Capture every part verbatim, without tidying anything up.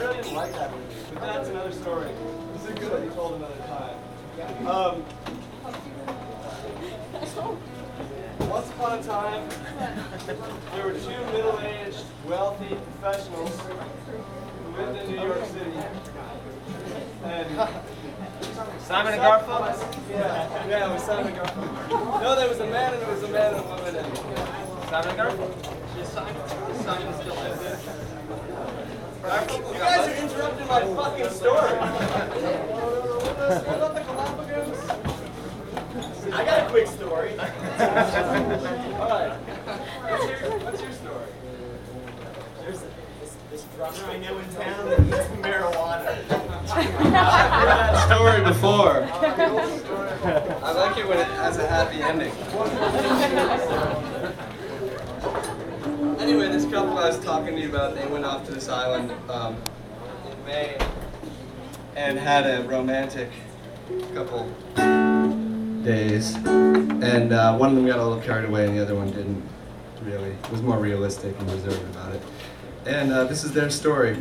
really didn't like that movie, but that's another story. This is a good one you told another time. Um, once upon a time, there were two middle-aged, wealthy professionals who lived in New York City. And Simon and Garfunkel? Yeah, yeah, it was Simon and Garfunkel. No, there was a man and there was a man and a woman. And Simon and Garfunkel? Yes, Simon. Simon still lives there. You guys are interrupting my fucking story. What about the Galapagos? I got a quick story. Alright. What's your, what's your story? There's a, this, this drummer I know in town that eats marijuana. I've heard that story before. I like it when it has a happy ending. Anyway, this couple I was talking to you about, they went off to this island um, in May and had a romantic couple days. And uh, one of them got a little carried away and the other one didn't really. It was more realistic and reserved about it. And uh, this is their story.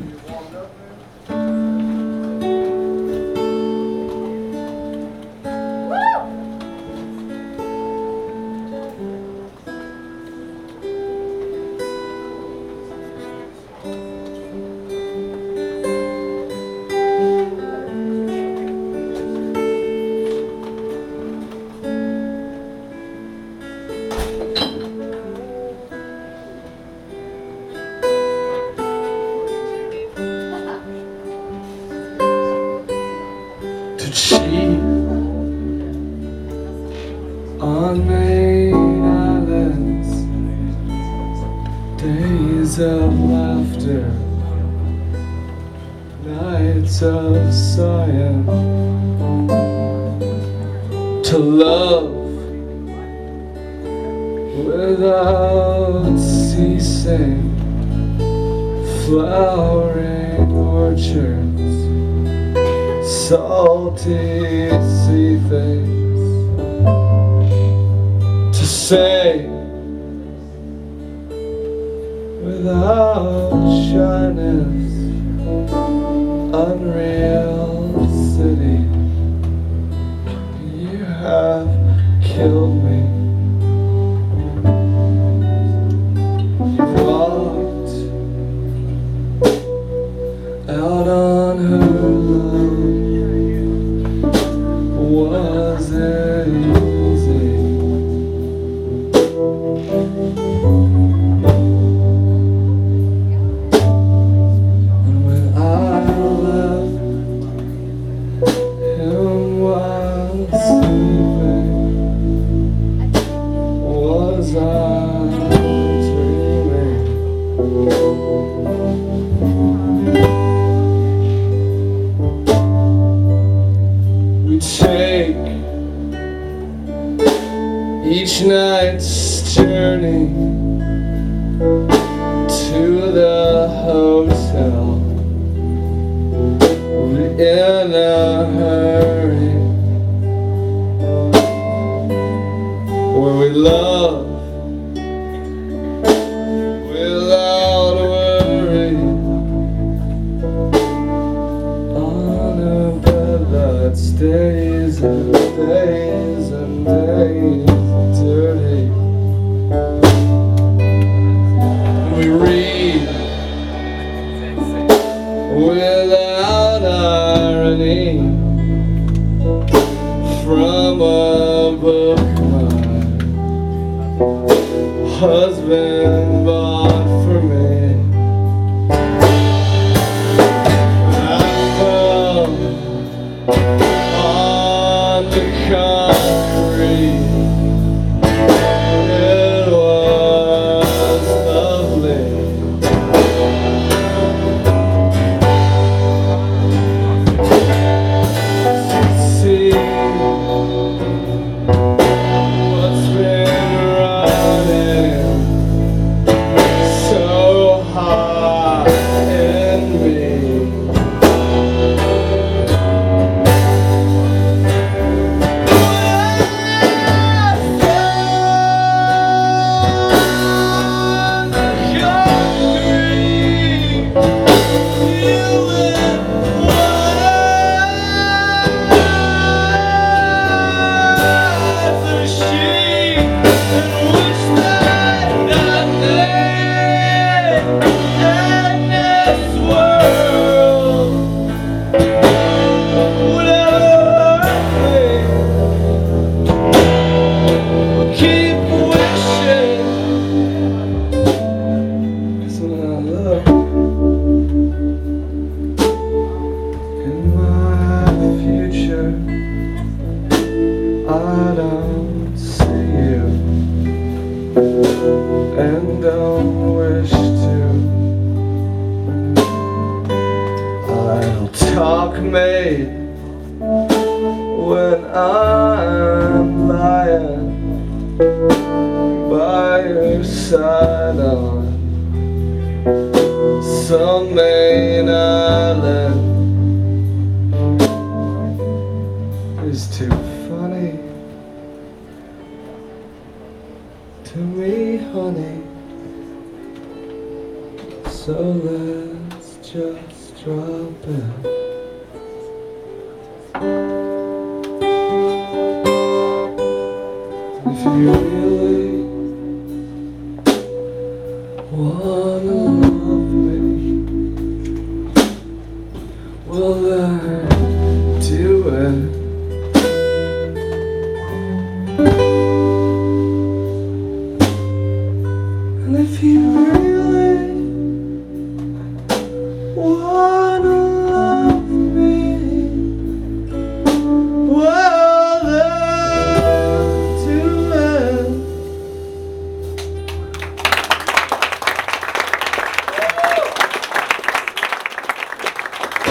On Main Islands, days of laughter, nights of science, to love without ceasing, flowering orchards, salty sea things. To say without shyness, unreal city, you have killed me. You walked out on her love. Was it easy? And when I left him while sleeping, was I dreaming? We take each night's journey to the hotel. We're in a hurry, where we love without worry, on a bed that stays and days and days dirty. We read without irony from a book my husband bought for me. I fell on the concrete. It was lovely. See what's been running milkmaid when I'm lying by your side on some Maine island is too funny to me, honey. So let's just drop it. If you really wanna love me, well then do it.